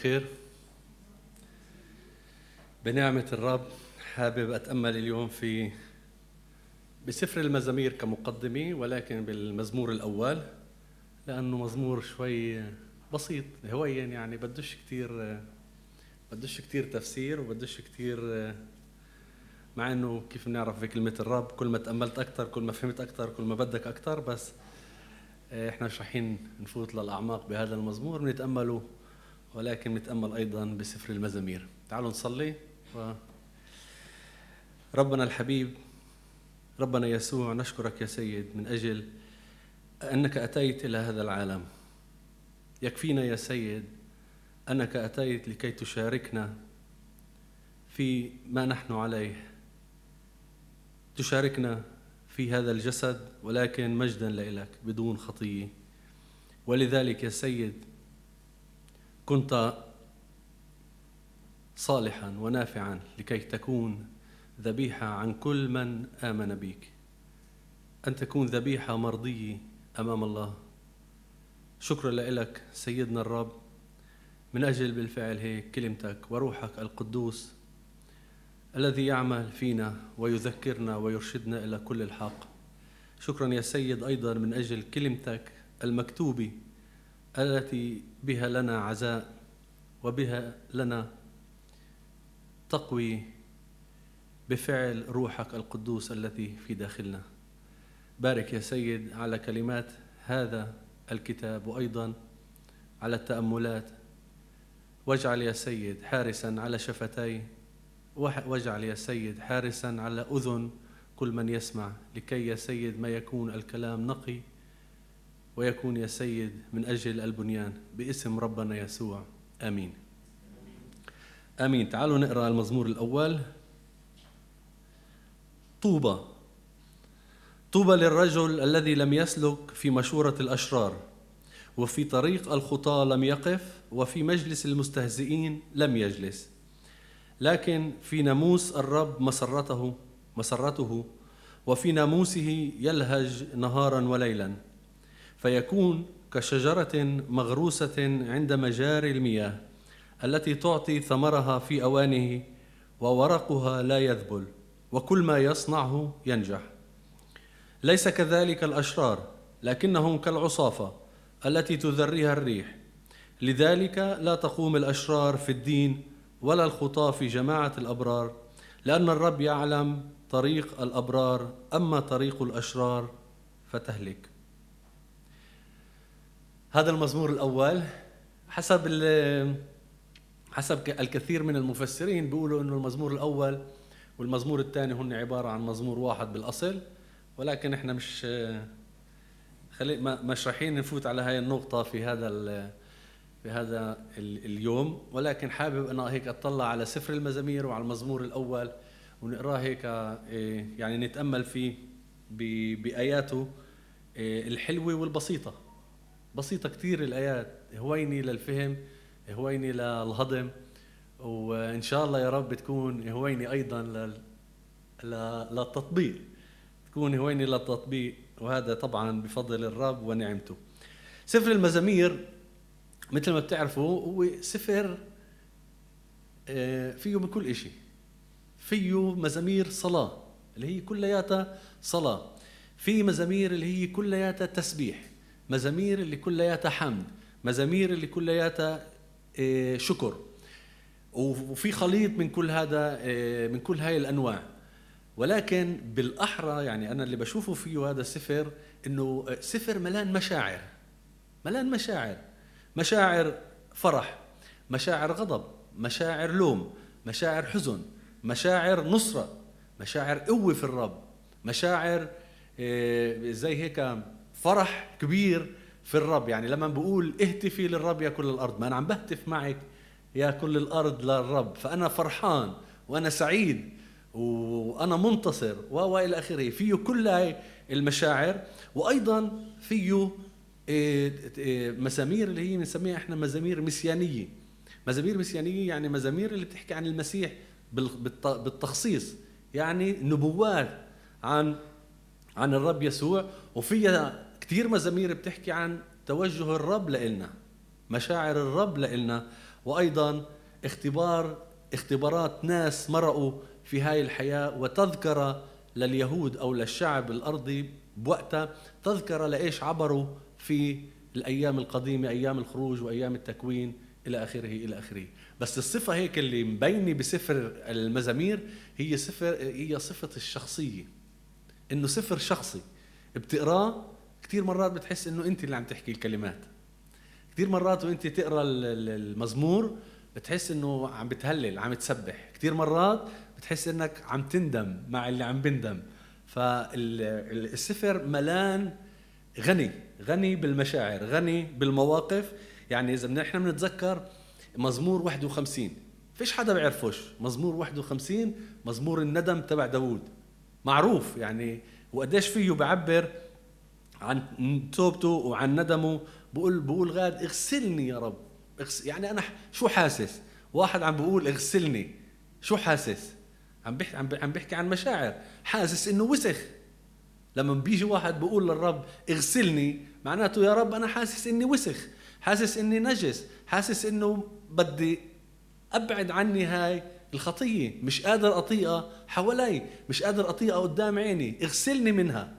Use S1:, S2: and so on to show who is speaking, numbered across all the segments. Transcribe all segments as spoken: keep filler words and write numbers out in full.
S1: الخير. بنعمة الرب حابب أتأمل اليوم في بسفر المزامير كمقدمة، ولكن بالمزمور الأول، لأنه مزمور شوي بسيط هوين، يعني بدوش كتير بدوش كتير تفسير وبدوش كتير، مع أنه كيف بنعرف في كلمة الرب كل ما تأملت أكتر كل ما فهمت أكتر كل ما بدك أكتر. بس إحنا مش رايحين نفوت للأعماق بهذا المزمور، بنتأمله ولكن نتأمل أيضا بسفر المزامير. تعالوا نصلي. ربنا الحبيب، ربنا يسوع، نشكرك يا سيد من أجل أنك أتيت إلى هذا العالم. يكفينا يا سيد أنك أتيت لكي تشاركنا في ما نحن عليه، تشاركنا في هذا الجسد، ولكن مجدا لإلك بدون خطية. ولذلك يا سيد كنت صالحا ونافعا لكي تكون ذبيحة عن كل من آمن بك، أن تكون ذبيحة مرضية أمام الله. شكرا لك سيدنا الرب من أجل بالفعل هيك كلمتك وروحك القدوس الذي يعمل فينا ويذكرنا ويرشدنا إلى كل الحق. شكرا يا سيد أيضا من أجل كلمتك المكتوبة التي بها لنا عزاء وبها لنا تقوي بفعل روحك القدوس الذي في داخلنا. بارك يا سيد على كلمات هذا الكتاب وأيضا على التأملات، واجعل يا سيد حارسا على شفتي، واجعل يا سيد حارسا على أذن كل من يسمع، لكي يا سيد ما يكون الكلام نقي ويكون يا سيد من أجل البنيان، باسم ربنا يسوع، آمين آمين. تعالوا نقرأ المزمور الأول. طوبى طوبى للرجل الذي لم يسلك في مشورة الأشرار، وفي طريق الخطاة لم يقف، وفي مجلس المستهزئين لم يجلس، لكن في ناموس الرب مسرته مسرته وفي ناموسه يلهج نهارا وليلا، فيكون كشجرة مغروسة عند مجاري المياه، التي تعطي ثمرها في أوانه، وورقها لا يذبل، وكل ما يصنعه ينجح. ليس كذلك الأشرار، لكنهم كالعصافة التي تذريها الريح. لذلك لا تقوم الأشرار في الدين، ولا الخطاة في جماعة الأبرار، لأن الرب يعلم طريق الأبرار، أما طريق الأشرار فتهلك. هذا المزمور الأول حسب حسب الكثير من المفسرين بيقولوا إنه المزمور الأول والمزمور الثاني هن عبارة عن مزمور واحد بالأصل، ولكن إحنا مش خلي مش رايحين نفوت على هاي النقطة في هذا في هذا اليوم، ولكن حابب أنا هيك أطلع على سفر المزامير وعلى المزمور الأول ونقراه هيك، يعني نتأمل فيه بآياته الحلوة والبسيطة. بسيطة كتير الآيات، هويني للفهم، هويني للهضم، وإن شاء الله يا رب تكون هويني أيضا للتطبيق، تكون هويني للتطبيق، وهذا طبعا بفضل الرب ونعمته. سفر المزامير مثل ما بتعرفوا هو سفر فيه من كل إشي، فيه مزامير صلاة اللي هي كلياتها صلاة، في مزامير اللي هي كلياتها تسبيح، مزامير اللي كلياتها حمد، مزامير اللي كلياتها شكر، وفي خليط من كل هذا من كل هاي الأنواع. ولكن بالأحرى يعني أنا اللي بشوفه فيه هذا السفر إنه سفر ملان مشاعر، ملان مشاعر مشاعر فرح، مشاعر غضب، مشاعر لوم، مشاعر حزن، مشاعر نصرة، مشاعر قوة في الرب، مشاعر زي هيك فرح كبير في الرب. يعني لما بقول اهتفي للرب يا كل الأرض، ما أنا عم بهتف معك يا كل الأرض للرب، فأنا فرحان وأنا سعيد وأنا منتصر وإلى آخره. فيه كل هاي المشاعر، وأيضا فيه مزامير اللي هي بنسميها احنا مزامير مسيانية. مزامير مسيانية يعني مزامير اللي بتحكي عن المسيح بالتخصيص، يعني نبوات عن عن الرب يسوع. وفيها كتير مزامير بتحكي عن توجه الرب لإلنا، مشاعر الرب لإلنا، وأيضا اختبار اختبارات ناس مرقوا في هاي الحياة، وتذكر لليهود أو للشعب الأرضي بوقتها تذكر لإيش عبروا في الأيام القديمة، أيام الخروج وأيام التكوين إلى آخره إلى آخره. بس الصفة هيك اللي مبينة بسفر المزامير هي سفر هي صفة الشخصية، إنه سفر شخصي بتقراه كتير مرات بتحس إنه أنت اللي عم تحكي الكلمات. كتير مرات وأنت تقرأ المزمور بتحس إنه عم بتهلل عم تسبح، كتير مرات بتحس إنك عم تندم مع اللي عم بندم. فالسفر ملان غني غني بالمشاعر، غني بالمواقف. يعني إذا نحن بنتذكر مزمور واحد وخمسين، فيش حدا بيعرفوش مزمور واحد وخمسين، مزمور الندم تبع داود، معروف يعني، وقديش فيه بعبر عن توبته وعن ندمه. بقول بقول غاد اغسلني يا رب، اغسل. يعني أنا شو حاسس؟ واحد عم بقول اغسلني، شو حاسس؟ عم بحكي عم بحكي عن مشاعر، حاسس إنه وسخ. لما بيجي واحد بقول للرب اغسلني، معناته يا رب أنا حاسس إني وسخ، حاسس إني نجس، حاسس إنه بدي أبعد عني هاي الخطية، مش قادر أطيقها حوالي، مش قادر أطيقها قدام عيني، اغسلني منها.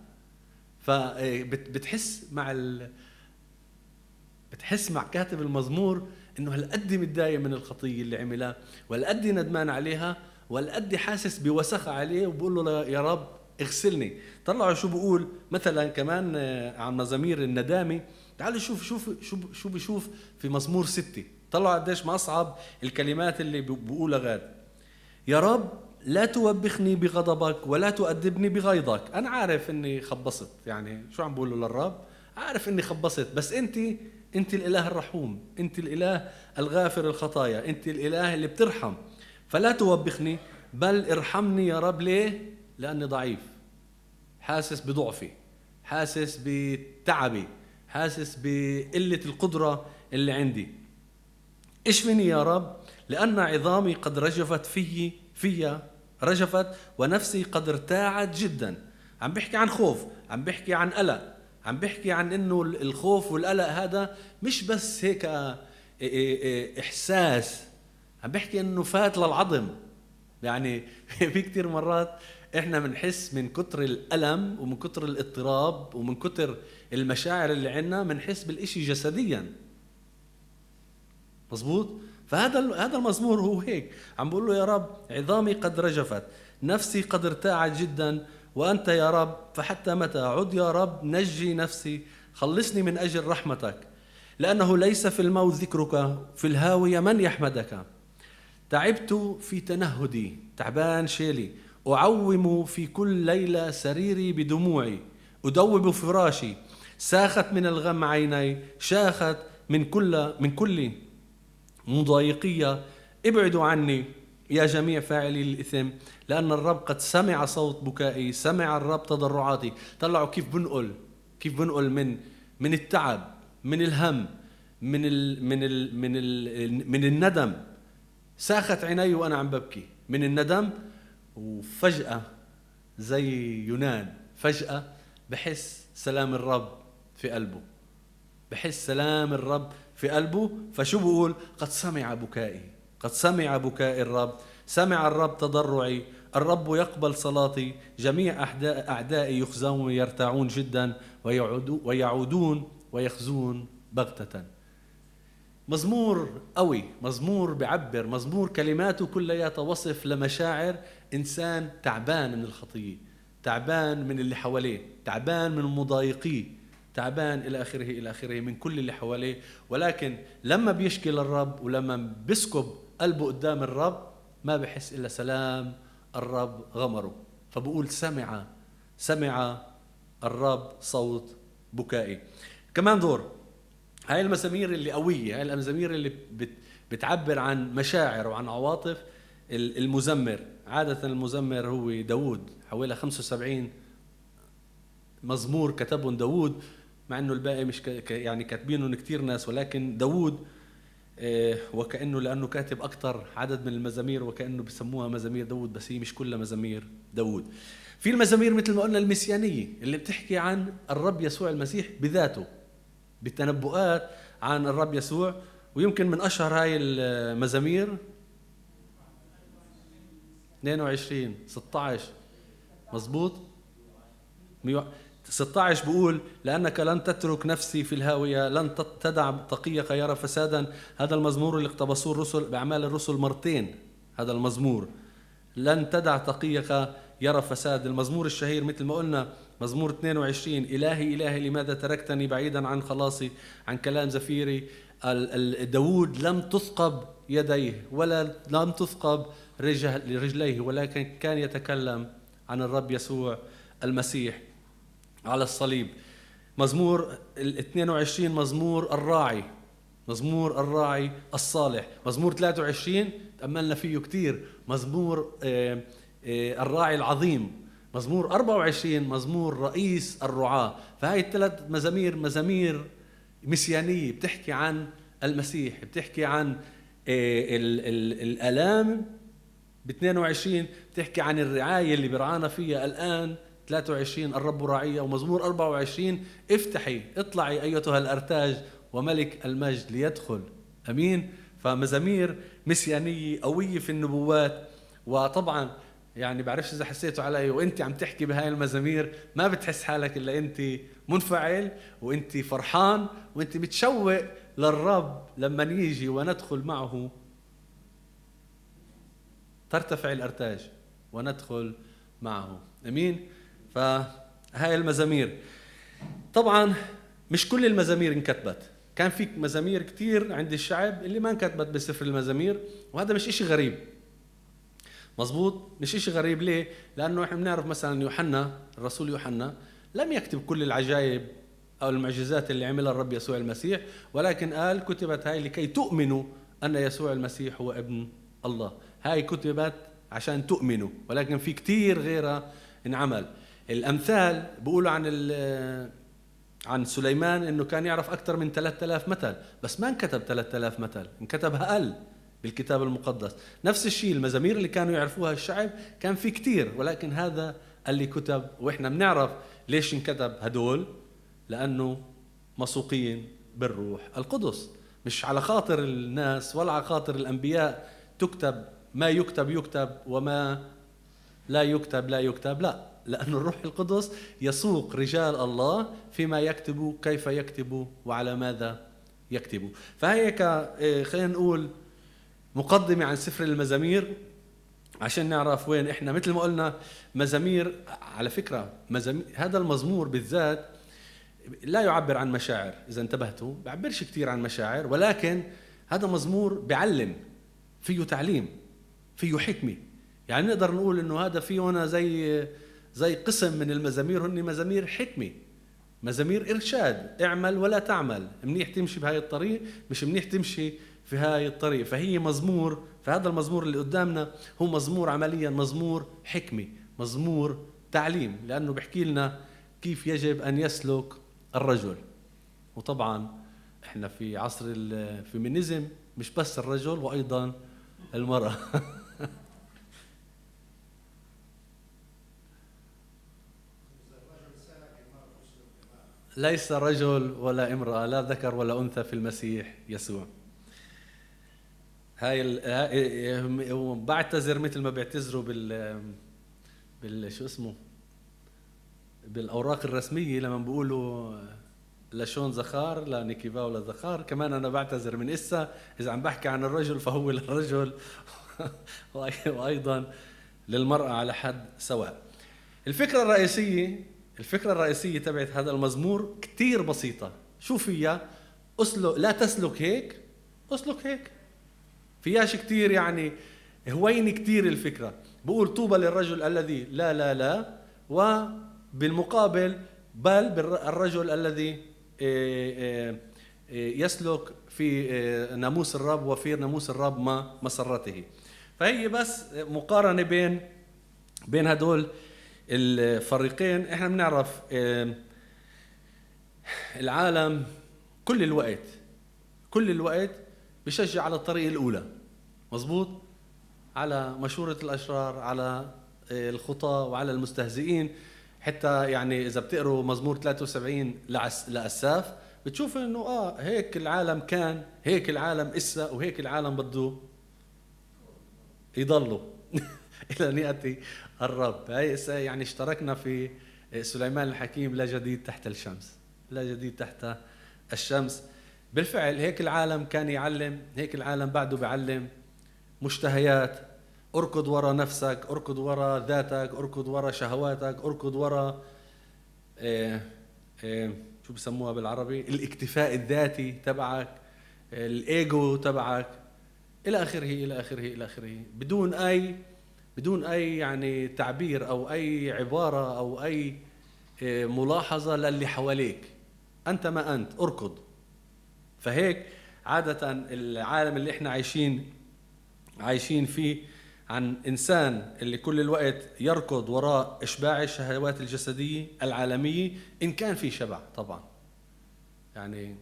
S1: فبتحس مع ال... بتحس مع كاتب المزمور إنه هالقد متضايق من الخطية اللي عملها، والقد ندمان عليها، والقد حاسس بوسخة عليه، وبقول له يا رب اغسلني. طلعوا شو بقول مثلا كمان عن مزامير الندامة. تعالوا شوف شوف شو شو بيشوف في مزمور ستة. طلعوا قديش ما أصعب الكلمات اللي بقولها غاد. يا رب لا توبخني بغضبك ولا تؤدبني بغيظك. أنا عارف إني خبصت، يعني شو عم بقوله للرب؟ عارف إني خبصت، بس أنت أنت الإله الرحوم، أنت الإله الغافر الخطايا، أنت الإله اللي بترحم. فلا توبخني بل ارحمني يا رب. ليه؟ لأني ضعيف، حاسس بضعفي، حاسس بتعبي، حاسس بقلة القدرة اللي عندي. اشفني يا رب لأن عظامي قد رجفت في في رجفت ونفسي قد ارتاعت جدا. عم بحكي عن خوف، عم بحكي عن قلق، عم بحكي عن إنه الخوف والقلق هذا مش بس هيك إحساس، عم بحكي إنه فات للعظم. يعني في كتير مرات إحنا بنحس من كتر الألم ومن كتر الاضطراب ومن كتر المشاعر اللي عنا بنحس بالإشي جسديا، مظبوط؟ فهذا هذا المزمور هو هيك عم بقول له يا رب عظامي قد رجفت، نفسي قد ارتاعت جدا، وأنت يا رب فحتى متى؟ عد يا رب نجي نفسي، خلصني من أجل رحمتك، لأنه ليس في الموت ذكرك، في الهاوية من يحمدك. تعبت في تنهدي، تعبان شيلي، أعوم في كل ليلة سريري بدموعي، أدوب فراشي، ساخت من الغم عيني، شاخت من كل من كل مضايقية. ابعدوا عني يا جميع فاعلي الإثم، لأن الرب قد سمع صوت بكائي، سمع الرب تضرعاتي. طلعوا كيف بنقل كيف بنقل من من التعب، من الهم، من ال من ال من ال من الندم. ساخت عيني وأنا عم ببكي من الندم، وفجأة زي يونان فجأة بحس سلام الرب في قلبه، بحس سلام الرب في قلبه. فشو بقول؟ قد سمع بكائي، قد سمع بكاء الرب، سمع الرب تضرعي، الرب يقبل صلاتي. جميع أعداء أعدائي يخزون ويرتاعون جدا، ويعودون ويخزون بغتة. مزمور قوي، مزمور بعبر، مزمور كلماته كلها وصف لمشاعر إنسان تعبان من الخطية، تعبان من اللي حواليه، تعبان من المضايقيه، تعبان إلى آخره إلى آخره من كل اللي حواليه. ولكن لما بيشكي للرب ولما بيسكب قلبه قدام الرب ما بحس إلا سلام الرب غمره. فبقول سمع سمع الرب صوت بكائي. كمان دور هاي المزامير اللي قوية، هاي المزامير اللي بت بتعبر عن مشاعر وعن عواطف المزمر. عادة المزمر هو داود، حوالي خمسة وسبعين مزمور كتبهم داود، مع انه الباقي مش ك... يعني كاتبينهم كتير ناس، ولكن داود آه وكأنه لأنه كاتب أكتر عدد من المزامير وكأنه بسموها مزامير داود، بس هي مش كلها مزامير داود. في المزامير مثل ما قلنا المسيانية اللي بتحكي عن الرب يسوع المسيح بذاته، بالتنبؤات عن الرب يسوع، ويمكن من أشهر هاي المزامير اثنين وعشرين ستة عشر مظبوط. ستة عشر بيقول لأنك لن تترك نفسي في الهاوية، لن تدع تقيك يرى فسادا. هذا المزمور اللي اقتبسوه الرسل بأعمال الرسل مرتين. هذا المزمور لن تدع تقيك يرى فساد. المزمور الشهير مثل ما قلنا مزمور اثنين وعشرين إلهي إلهي لماذا تركتني بعيدا عن خلاصي، عن كلام زفيري. داود لم تثقب يديه ولا لم تثقب رجليه، ولكن كان يتكلم عن الرب يسوع المسيح على الصليب. مزمور الاثنين وعشرين مزمور الراعي، مزمور الراعي الصالح. مزمور ثلاثة وعشرين تأملنا فيه كتير، مزمور الراعي العظيم. مزمور أربعة وعشرين مزمور رئيس الرعاة. فهاي الثلاث مزامير مزامير مسيانية بتحكي عن المسيح، بتحكي عن الآلام. ب اثنين وعشرين بتحكي عن الرعاية اللي برعانا فيها الآن. ثلاثة وعشرين الرب راعية. ومزمور أربعة وعشرين افتحي اطلعي أيتها الأرتاج وملك المجد ليدخل. أمين. فمزامير مسيانية قوية في النبوات. وطبعا يعني بعرفش إذا حسيتوا علي وإنت عم تحكي بهاي المزامير ما بتحس حالك إلا أنت منفعل وإنت فرحان وإنت متشوق للرب لما يجي وندخل معه ترتفع الأرتاج وندخل معه. أمين. فهاي المزامير طبعا مش كل المزامير انكتبت، كان في مزامير كتير عند الشعب اللي ما انكتبت بسفر المزامير، وهذا مش إشي غريب. مظبوط، مش إشي غريب. ليه؟ لأنه إحنا بنعرف مثلا يوحنا الرسول يوحنا لم يكتب كل العجائب أو المعجزات اللي عملها الرب يسوع المسيح، ولكن قال كتبت هاي لكي تؤمنوا أن يسوع المسيح هو ابن الله. هاي كتبت عشان تؤمنوا، ولكن في كتير غيرها انعمل. الأمثال بيقولوا عن عن سليمان إنه كان يعرف أكثر من ثلاثة آلاف مثل، بس ما انكتب ثلاثة آلاف مثل، انكتبها أقل بالكتاب المقدس. نفس الشيء المزامير اللي كانوا يعرفوها الشعب كان في كتير، ولكن هذا اللي كتب. وإحنا بنعرف ليش انكتب هدول، لأنه مسوقين بالروح القدس، مش على خاطر الناس ولا على خاطر الأنبياء تكتب ما يكتب يكتب وما لا يكتب لا يكتب، لا، لأن الروح القدس يسوق رجال الله فيما يكتبوا، كيف يكتبوا وعلى ماذا يكتبوا. فهيك خلينا نقول مقدمة عن سفر المزامير عشان نعرف وين إحنا. مثل ما قلنا مزامير، على فكرة مزامير هذا المزمور بالذات لا يعبر عن مشاعر، إذا انتبهتوا بعبرش كتير عن مشاعر، ولكن هذا مزمور بيعلم، فيه تعليم، فيه حكمة. يعني نقدر نقول إنه هذا فيه هنا زي زي قسم من المزامير هن مزامير حكمة، مزامير إرشاد، اعمل ولا تعمل، منيح تمشي بهاي الطريق، مش منيح تمشي في هاي الطريق. فهي مزمور، فهذا المزمور اللي قدامنا هو مزمور عمليا مزمور حكمة، مزمور تعليم، لأنه بحكي لنا كيف يجب أن يسلك الرجل. وطبعا احنا في عصر الفيمينيزم، مش بس الرجل وأيضا المرأة. ليس رجل ولا امرأة، لا ذكر ولا أنثى في المسيح يسوع. هاي ال... بعتذر مثل ما بيعتذروا بال بال شو اسمه بالأوراق الرسمية لما بيقولوا لشون زخار لا نكيفا ولا زخار، كمان أنا بعتذر من إسا إذا عم بحكي عن الرجل فهو للرجل وأيضا للمرأة على حد سواء. الفكرة الرئيسية الفكرة الرئيسية تبعت هذا المزمور كتير بسيطة. شو فيها؟ أسلك، لا تسلك هيك، أسلك هيك. فيهاش كتير يعني هوين كتير. الفكرة بقول طوبى للرجل الذي لا لا لا، وبالمقابل بل الرجل الذي يسلك في ناموس الرب وفي ناموس الرب ما مسرته. فهي بس مقارنة بين بين هدول الفريقين. احنا بنعرف العالم كل الوقت كل الوقت بشجع على الطريق الأولى، مظبوط، على مشورة الأشرار، على الخطاة وعلى المستهزئين. حتى يعني إذا بتقروا مزمور ثلاثة وسبعين لأساف بتشوف انه اه هيك العالم كان، هيك العالم اسا، وهيك العالم بده يضلوا الى ان ياتي الرب. هي اسا يعني اشتركنا في سليمان الحكيم: لا جديد تحت الشمس، لا جديد تحت الشمس. بالفعل هيك العالم كان يعلم، هيك العالم بعده بيعلم مشتهيات. اركض ورا نفسك، اركض ورا ذاتك، اركض ورا شهواتك، اركض ورا إيه إيه شو بسموها بالعربي، الاكتفاء الذاتي تبعك، الايجو تبعك، الى اخره الى اخره الى اخره، بدون اي بدون اي يعني تعبير او اي عباره او اي إيه ملاحظه للي حواليك. انت ما انت، اركض. فهيك عاده العالم اللي احنا عايشين عايشين فيه عن إنسان اللي كل الوقت يركض وراء إشباع الشهوات الجسدية العالمية، إن كان في شبع طبعا، يعني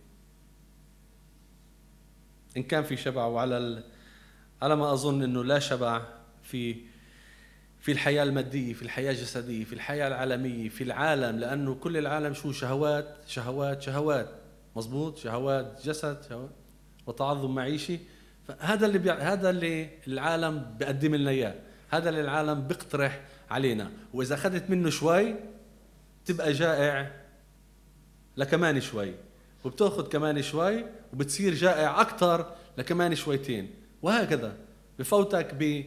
S1: إن كان في شبع. وعلى ال... على ما أظن إنه لا شبع في في الحياة المادية، في الحياة الجسدية، في الحياة العالمية، في العالم، لأنه كل العالم شو؟ شهوات شهوات شهوات. مزبوط، شهوات جسد، شهوات وتعظم معيشي. فهذا اللي بيع... هذا اللي العالم بيقدم لنا اياه، هذا اللي العالم بيقترح علينا. واذا اخذت منه شوي تبقى جائع لكمان شوي، وبتاخذ كمان شوي وبتصير جائع اكثر لكمان شويتين، وهكذا بفوتك ب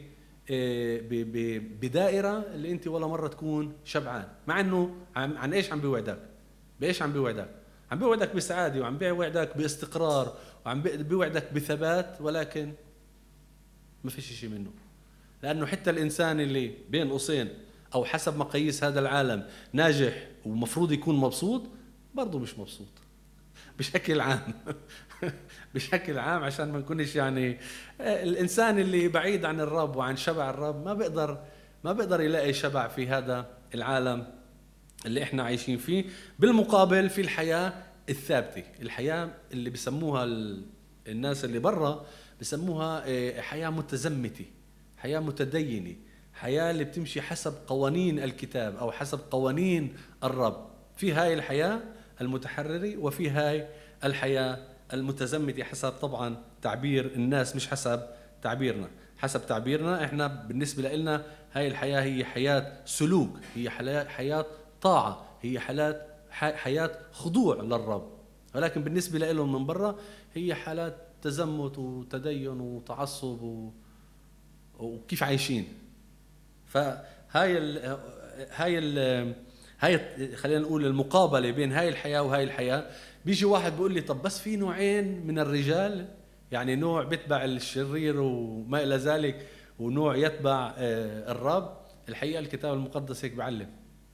S1: بدائره اللي انت ولا مره تكون شبعان. مع انه عن, عن ايش عم بيوعدك؟ بايش عم بيوعدك؟ عم بيوعدك بسعاده، وعم بيوعدك باستقرار، وعم بيوعدك بثبات، ولكن ما فيش شيء منه. لانه حتى الانسان اللي بين قوسين او حسب مقاييس هذا العالم ناجح ومفروض يكون مبسوط، برضه مش مبسوط بشكل عام. بشكل عام عشان ما نكونش يعني، الانسان اللي بعيد عن الرب وعن شبع الرب ما بيقدر ما بيقدر يلاقي شبع في هذا العالم اللي احنا عايشين فيه. بالمقابل في الحياة الثابتة، الحياة اللي بسموها الناس اللي برا بسموها حياة متزمتة، حياة متدينة، حياة اللي بتمشي حسب قوانين الكتاب أو حسب قوانين الرب. في هاي الحياة المتحررة وفي هاي الحياة المتزمتة، حسب طبعا تعبير الناس مش حسب تعبيرنا. حسب تعبيرنا احنا بالنسبة لنا هاي الحياة هي حياة سلوك، هي حياة طاعة، هي حالات حياة خضوع للرب. ولكن بالنسبة لهم من برا هي حالات تزمت وتدين وتعصب و... وكيف عايشين. فهاي ال... هاي ال... هاي خلينا نقول المقابلة بين هاي الحياة وهاي الحياة. بيجي واحد بيقول لي طب بس في نوعين من الرجال، يعني نوع بيتبع الشرير وما إلى ذلك، ونوع يتبع الرب. الحقيقة الكتاب المقدس هيك بعلم،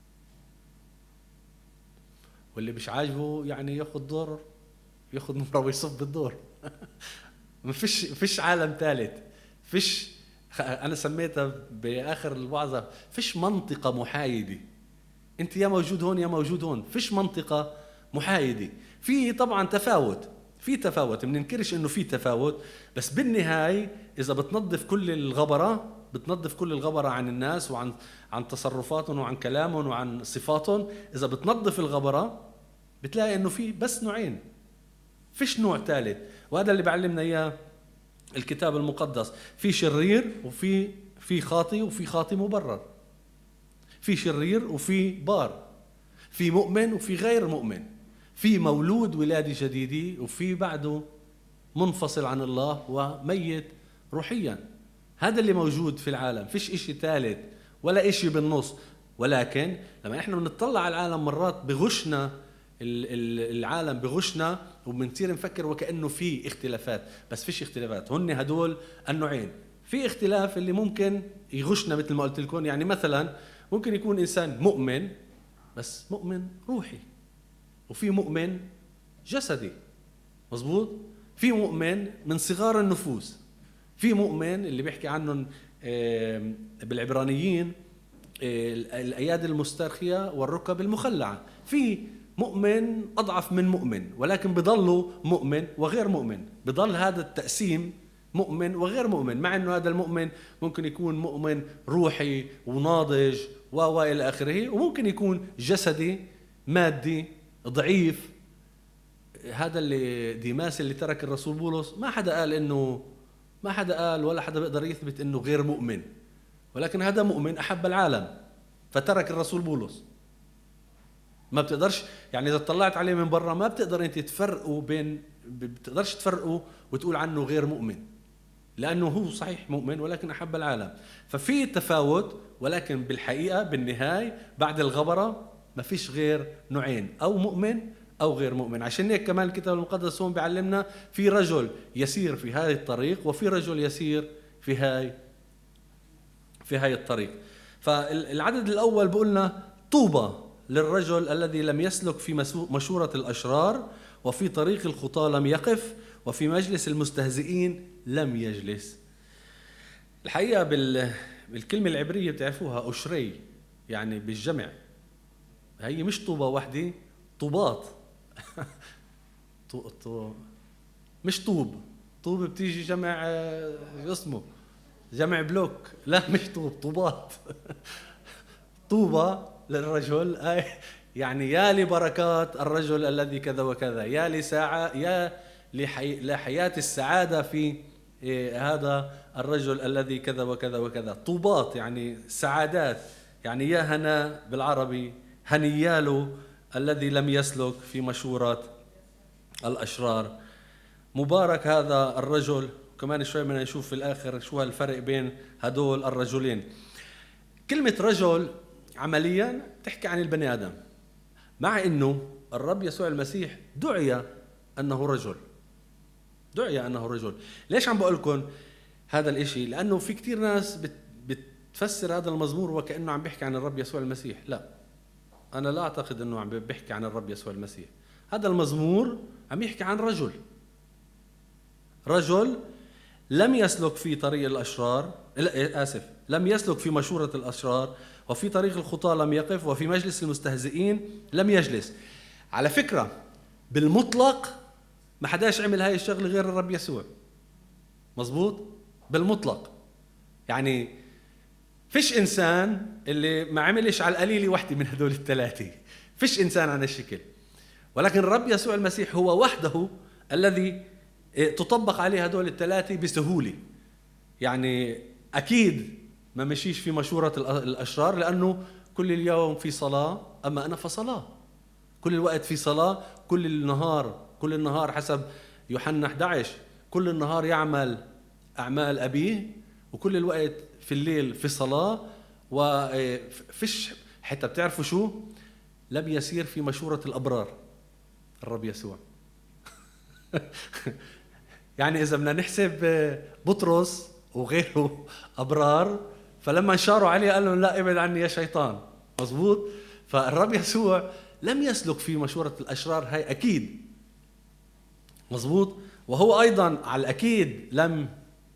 S1: واللي مش عاجبه يعني ياخذ دور، ياخذ مرة ويصف بالدور. ما فيش فيش عالم ثالث، فيش. انا سميتها باخر الوعظه فيش منطقه محايده. انت يا موجود هون يا موجود هون، فيش منطقه محايده. في طبعا تفاوت، في تفاوت، ما بننكرش انه في تفاوت، بس بالنهايه اذا بتنظف كل الغبره، بتنظف كل الغبره عن الناس وعن عن تصرفاتهم وعن كلامهم وعن صفاتهم، اذا بتنظف الغبره بتلاقي انه في بس نوعين، فيش نوع ثالث. وهذا اللي بعلمنا اياه الكتاب المقدس. في شرير وفي في خاطي، وفي خاطي مبرر، في شرير وفي بار، في مؤمن وفي غير مؤمن، في مولود ولادة جديدة وفي بعده منفصل عن الله وميت روحيا. هذا اللي موجود في العالم، فيش اشي ثالث ولا اشي بالنص. ولكن لما احنا بنطلع على العالم مرات بغشنا العالم بغشنا وبنصير نفكر وكأنه في اختلافات، بس فيش اختلافات. هن هدول النوعين. في اختلاف اللي ممكن يغشنا مثل ما قلت لكم، يعني مثلا ممكن يكون إنسان مؤمن بس مؤمن روحي، وفي مؤمن جسدي، مظبوط. في مؤمن من صغار النفوس، في مؤمن اللي بيحكي عنهم بالعبرانيين الأيادي المسترخية والركب المخلعة. في مؤمن أضعف من مؤمن، ولكن بضله مؤمن وغير مؤمن، بضل هذا التقسيم مؤمن وغير مؤمن، مع أنه هذا المؤمن ممكن يكون مؤمن روحي وناضج وإلى آخره، وممكن يكون جسدي مادي ضعيف هذا اللي ديماس اللي ترك الرسول بولس، ما حدا قال إنه ما حدا قال ولا حدا بيقدر يثبت إنه غير مؤمن، ولكن هذا مؤمن أحب العالم فترك الرسول بولس. ما بتقدرش يعني إذا طلعت عليه من برا ما بتقدر أنت تفرقوا بين، بتقدرش تفرقوا وتقول عنه غير مؤمن، لأنه هو صحيح مؤمن ولكن أحب العالم. ففي تفاوت، ولكن بالحقيقة بالنهاية بعد الغبرة ما فيش غير نوعين، أو مؤمن أو غير مؤمن. عشان هيك كمان الكتاب المقدس هون بيعلمنا في رجل يسير في هذه الطريق وفي رجل يسير في هاي في هاي الطريق. فالعدد الأول بقولنا طوبى للرجل الذي لم يسلك في مشورة الأشرار، وفي طريق الخطاة لم يقف، وفي مجلس المستهزئين لم يجلس. الحقيقة بالكلمة العبرية بتعرفوها أشري، يعني بالجمع، هي مش طوبة واحدة، طوبات. مش طوب، طوب بتيجي جمع اسمه جمع بلوك، لا مش طوب، طوبات. طوبة للرجل أي يعني يا لبركات الرجل الذي كذا وكذا، يا لساعة يا لحي... لحياة السعادة في إيه هذا الرجل الذي كذا وكذا وكذا. طوبات يعني سعادات، يعني يا هنا بالعربي، هنياله الذي لم يسلك في مشورة الأشرار. مبارك هذا الرجل. كمان شوي بدنا نشوف في الآخر شو الفرق بين هدول الرجلين. كلمة رجل عمليا تحكي عن البني آدم، مع إنه الرب يسوع المسيح دعي أنه رجل، دعي أنه رجل. ليش عم بقول لكم هذا الإشي؟ لأنه في كتير ناس بتفسر هذا المزمور وكأنه عم بيحكي عن الرب يسوع المسيح. لا، أنا لا أعتقد أنه عم بيحكي عن الرب يسوع المسيح. هذا المزمور عم يحكي عن رجل، رجل لم يسلك في طريق الأشرار، آسف لم يسلك في مشورة الأشرار، وفي طريق الخطاة لم يقف، وفي مجلس المستهزئين لم يجلس. على فكرة بالمطلق ما حداش عمل هاي الشغل غير الرب يسوع، مزبوط؟ بالمطلق يعني فيش إنسان اللي ما عملش على القليل واحدة من هدول الثلاثة، فيش إنسان عن الشكل. ولكن الرب يسوع المسيح هو وحده الذي تطبق عليه هدول الثلاثة بسهولة. يعني أكيد ما مشيش في مشورة الأشرار، لأنه كل اليوم في صلاة، أما أنا فصلاة كل الوقت في صلاة، كل النهار كل النهار حسب يوحنا أحد عشر كل النهار يعمل أعمال أبيه، وكل الوقت في الليل في صلاة. وفيش حتى بتعرفوا شو لم يسير في مشورة الأبرار الرب يسوع. يعني إذا بدنا نحسب بطرس وغيره أبرار، فلما انشاروا عليه قال لهم لا ابعد عني يا شيطان، مزبوط؟ فالرب يسوع لم يسلك في مشورة الأشرار، هاي أكيد، مزبوط؟ وهو أيضا على الأكيد لم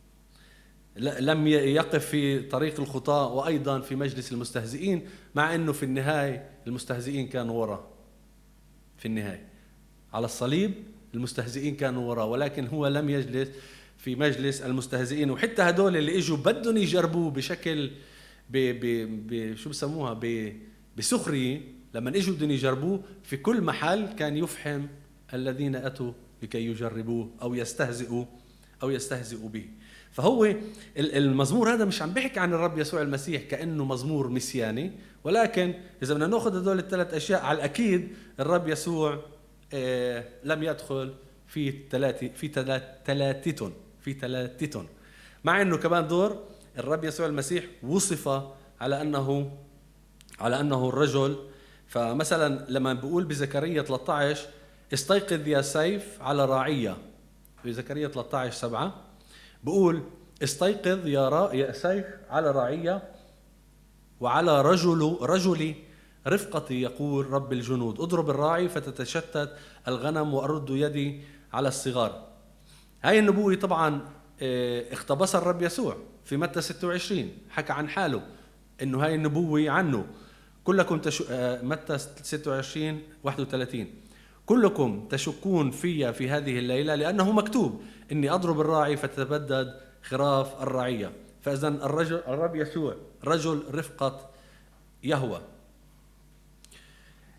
S1: لم يقف في طريق الخطاة، وأيضا في مجلس المستهزئين، مع أنه في النهاية المستهزئين كانوا وراء، في النهاية على الصليب المستهزئين كانوا وراء، ولكن هو لم يجلس في مجلس المستهزئين. وحتى هدول اللي اجوا بدهم يجربوه بشكل ب ب ب شو بسموها بسخرية، لما اجوا بدهم يجربوه في كل محل كان يفحم الذين اتوا لكي يجربوه او يستهزئوا او يستهزئوا به. فهو المزمور هذا مش عم بيحكي عن الرب يسوع المسيح كأنه مزمور مسياني، ولكن إذا بدنا نأخذ هدول الثلاث أشياء على الأكيد الرب يسوع آه لم يدخل في ثلاثة في ثلاثتهم في ثلاثتهم مع إنه كمان دور الرب يسوع المسيح وصف على أنه على أنه الرجل. فمثلا لما بقول بزكريا ثلاثة عشر استيقظ يا سيف على راعية، في زكريا ثلاثة عشر سبعة بقول استيقظ يا را يا سيف على راعية وعلى رجل رجلي رفقتي يقول رب الجنود، اضرب الراعي فتتشتت الغنم وأرد يدي على الصغار. هاي النبوة طبعا اقتبسها الرب يسوع في متى ستة وعشرين، حكى عن حاله انه هاي النبوة عنه. كلكم تش... متى ستة وعشرين واحد وثلاثين كلكم تشكون في في هذه الليلة لأنه مكتوب إني أضرب الراعي فتتبدد خراف الرعية. فإذن الرجل الرب يسوع رجل رفقة يهوه.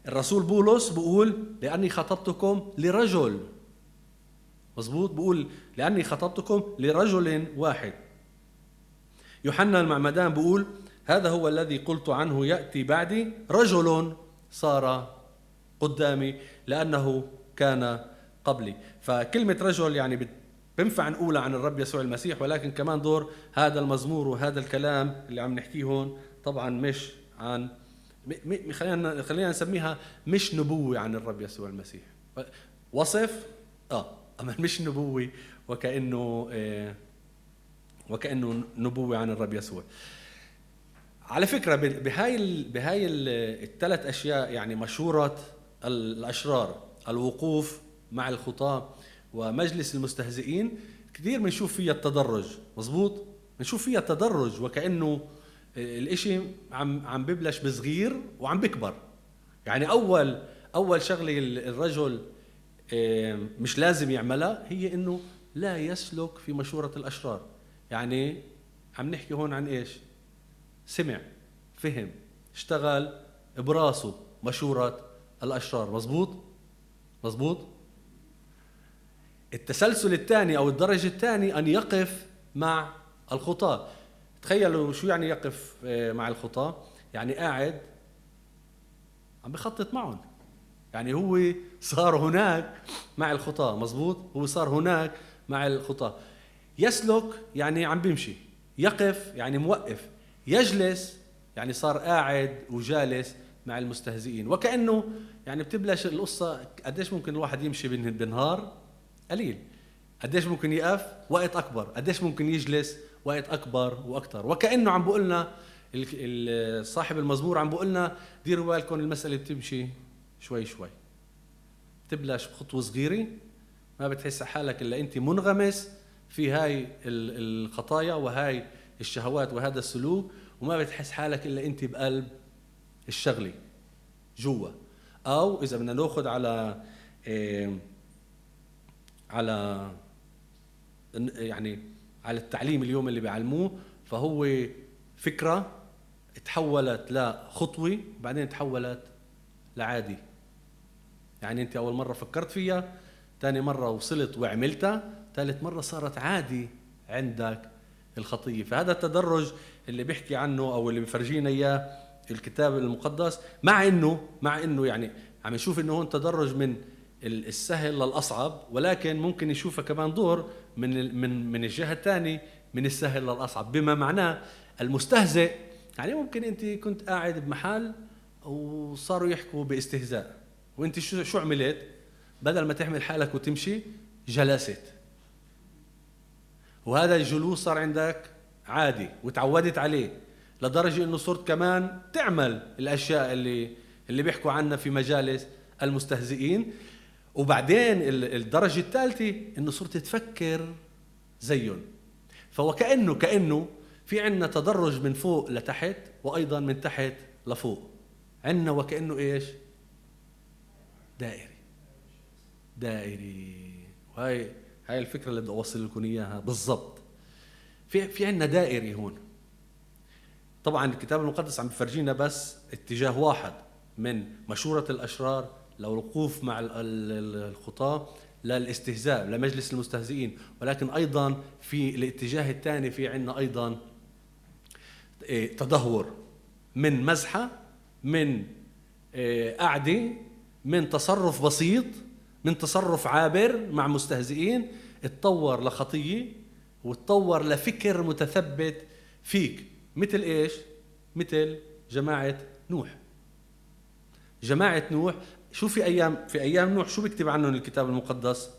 S1: الرسول بولس بقول لأني خطبتكم لرجل، مظبوط، بقول لأني خطبتكم لرجل واحد. يوحنا المعمدان بقول هذا هو الذي قلت عنه يأتي بعدي رجل صار قدامي لأنه كان قبلي. فكلمة رجل يعني بنفع نقولها عن الرب يسوع المسيح، ولكن كمان دور هذا المزمور وهذا الكلام اللي عم نحكيه هون طبعا مش عن م... خلينا خلينا نسميها مش نبوة عن الرب يسوع المسيح، وصف اه اما مش نبوة وكأنه آه وكأنه نبوة عن الرب يسوع. على فكرة بهاي بهاي الثلاث أشياء يعني مشورة الأشرار، الوقوف مع الخطاة، ومجلس المستهزئين، كثير بنشوف فيها التدرج، مزبوط، بنشوف فيها التدرج وكأنه الإشي عم عم ببلش بصغير وعم بكبر. يعني أول أول شغلة الرجل مش لازم يعملها هي إنه لا يسلك في مشورة الأشرار. يعني عم نحكي هون عن إيش؟ سمع، فهم، اشتغل براسه مشورة الأشرار، مزبوط؟ مزبوط؟ التسلسل الثاني أو الدرجة الثاني أن يقف مع الخطاة. تخيلوا شو يعني يقف مع الخطاة؟ يعني قاعد عم بخطط معهم، يعني هو صار هناك مع الخطاة، مزبوط؟ هو صار هناك مع الخطاة. يسلك يعني عم بيمشي، يقف يعني موقف، يجلس يعني صار قاعد وجالس مع المستهزئين. وكأنه يعني بتبلش القصة قديش ممكن الواحد يمشي بالنهار؟ قليل. قديش ممكن يقف؟ وقت أكبر. قديش ممكن يجلس؟ وقت أكبر وأكتر. وكأنه عم بقولنا صاحب المزمور عم بقولنا ديروا بالكم المسألة بتمشي شوي شوي، تبلش بخطوة صغيرة، ما بتحس حالك إلا أنت منغمس في هاي الخطايا وهاي الشهوات وهذا السلوك، وما بتحس حالك إلا أنت بقلب الشغلة جوا. أو إذا بدنا ناخذ على إيه على يعني على التعليم اليوم اللي بيعلموه، فهو فكرة تحولت لخطوة بعدين تحولت لعادي. يعني أنت أول مرة فكرت فيها، تاني مرة وصلت وعملتها، ثالث مرة صارت عادي عندك الخطية. فهذا التدرج اللي بيحكي عنه أو اللي بفرجينا إياه الكتاب المقدس، مع إنه مع إنه يعني عم نشوف إنه هون تدرج من السهل للأصعب، ولكن ممكن يشوفها كمان دور من من من الجهة الثانية من السهل للأصعب، بما معناه المستهزئ. يعني ممكن أنت كنت قاعد بمحل وصاروا يحكوا باستهزاء، وأنت شو شو عملت؟ بدل ما تحمل حالك وتمشي جلست، وهذا الجلوس صار عندك عادي وتعودت عليه، لدرجة إنه صرت كمان تعمل الأشياء اللي اللي بيحكوا عنها في مجالس المستهزئين. وبعدين الدرجة الثالثة إنه صرت تفكر زيهم. فوكأنه كأنه في عنا تدرج من فوق لتحت، وأيضا من تحت لفوق عنا، وكأنه إيش؟ دائري دائري. وهي هاي الفكرة اللي بدي أوصل لكم إياها بالضبط. في في عنا دائري هون. طبعا الكتاب المقدس عم بفرجينا بس اتجاه واحد، من مشورة الأشرار للوقوف مع الخطاة للاستهزاء لمجلس المستهزئين، ولكن أيضا في الاتجاه الثاني في عنا أيضا تدهور، من مزحة، من قعدة، من تصرف بسيط، من تصرف عابر مع مستهزئين، اتطور لخطية واتطور لفكر متثبت فيك. مثل إيش؟ مثل جماعة نوح. جماعة نوح، شو في أيام في أيام نوح شو بيكتب عنهم الكتاب المقدس؟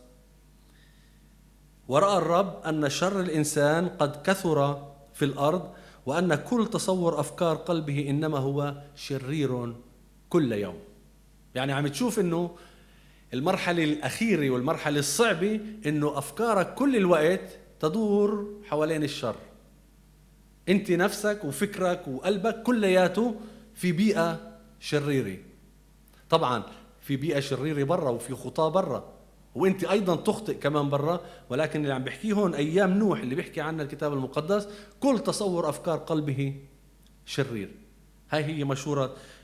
S1: ورأى الرب أن شر الإنسان قد كثر في الأرض، وأن كل تصور أفكار قلبه إنما هو شرير كل يوم. يعني عم تشوف إنه المرحلة الأخيرة والمرحلة الصعبة إنه أفكارك كل الوقت تدور حوالين الشر. أنت نفسك وفكرك وقلبك كلياته في بيئة شريرة. طبعا في بيئة شريرة برا وفي خطاة برا، وانت ايضا تخطئ كمان برا، ولكن اللي عم بحكيه هون ايام نوح اللي بيحكي عنها الكتاب المقدس كل تصور افكار قلبه شرير. هاي هي مشورة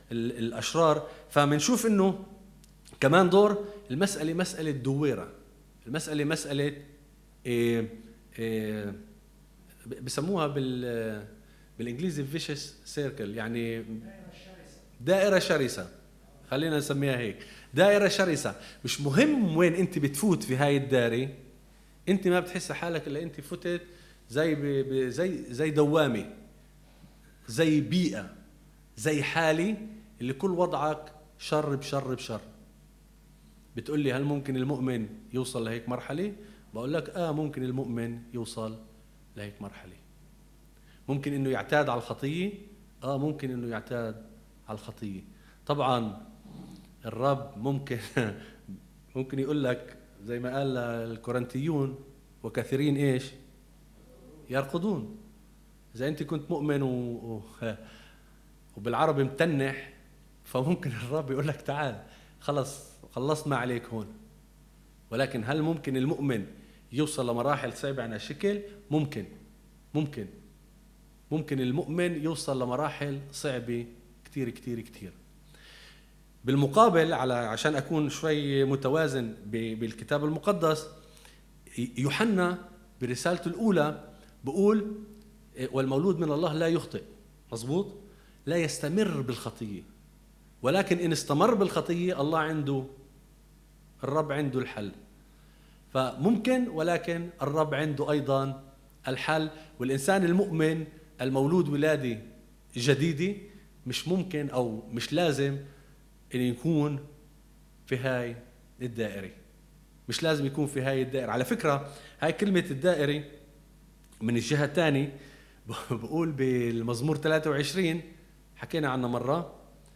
S1: الأشرار. فمنشوف إنه كمان دور المسألة مسألة دويرة، المسألة مسألة إيه إيه بسموها بال بالإنجليزي فيشس سيركل، يعني دائرة شرسة، خلينا نسميها هيك، دائرة شرسة. مش مهم وين أنت بتفوت في هاي الدائرة، أنت ما بتحس حالك إلا أنت فتت زي ب... زي زي دوامة، زي بيئة، زي حالي اللي كل وضعك شر بشر بشر. بتقول لي هل ممكن المؤمن يوصل لهيك مرحلة؟ بقول لك آه ممكن المؤمن يوصل لهيك مرحلة. ممكن إنه يعتاد على الخطية، آه ممكن إنه يعتاد على الخطية. طبعا الرب ممكن ممكن يقول لك زي ما قال الكورنثيون وكثيرين إيش يرقدون. إذا أنت كنت مؤمن و... وبالعربي متنح، فممكن الرب يقول لك تعال خلص خلصت ما عليك هون. ولكن هل ممكن المؤمن يوصل لمراحل صعبة عن الشكل؟ ممكن ممكن ممكن المؤمن يوصل لمراحل صعبة كتير كتير كتير. بالمقابل، على عشان أكون شوي متوازن بالكتاب المقدس، يوحنا برسالته الأولى بقول والمولود من الله لا يخطئ، مظبوط، لا يستمر بالخطية، ولكن إن استمر بالخطية الله عنده، الرب عنده الحل. فممكن، ولكن الرب عنده أيضا الحل. والإنسان المؤمن المولود ولادة جديدة مش ممكن أو مش لازم إن يكون في هاي الدائرة، مش لازم يكون في هاي الدائرة. على فكرة هاي كلمة الدائرة من الجهة الثانية بقول بالمزمور ثلاثة وعشرين، حكينا عنه مرة،